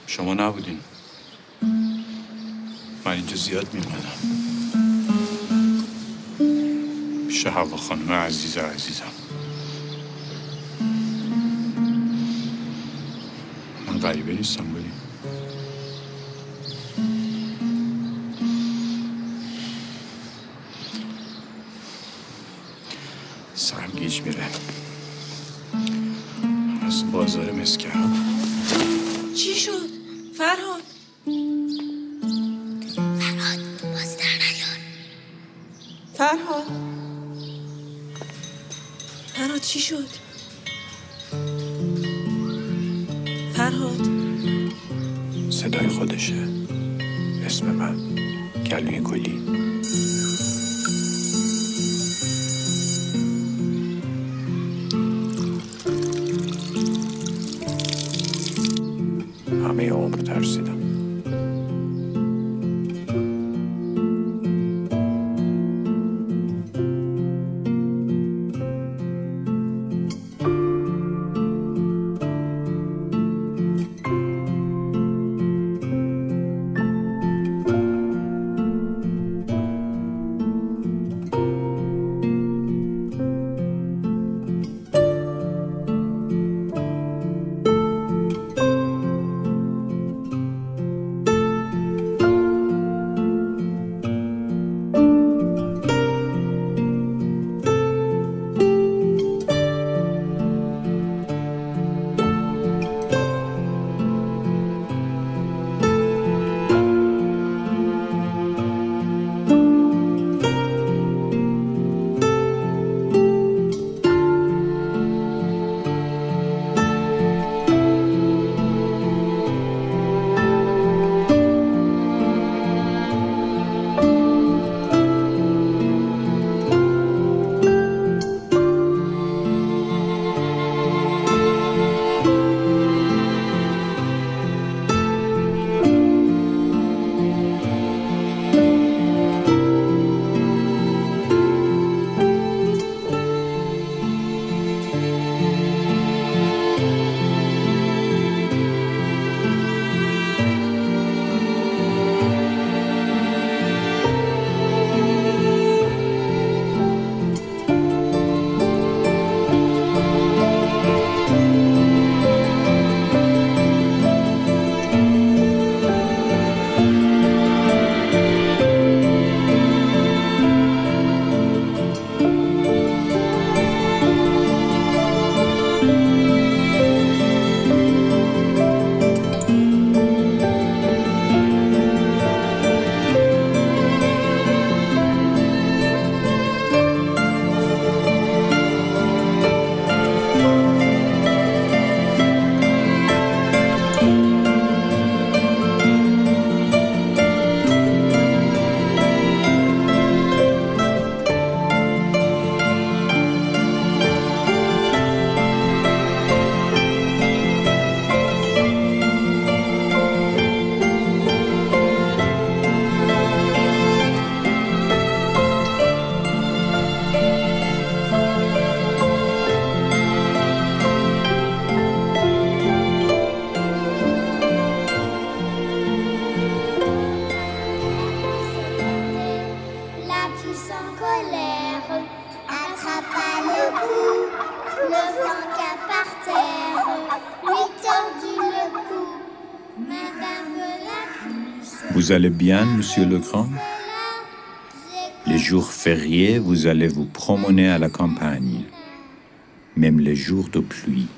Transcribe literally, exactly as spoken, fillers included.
شما نبودین. من اینجا زیاد میمدم پیش حوا خانم عزیز عزیزم. من غریبه نیستم بودیم. سرم گیج میره از بازار مسکراب. چی شد؟ فرهاد فرهاد باز در نیار. فرهاد فرهاد چی شد؟ فرهاد صدای خودشه. اسم من گلوی گلی. همه عمر ترسیدم. Vous allez bien, monsieur le grand? Les jours fériés, vous allez vous promener à la campagne, même les jours de pluie.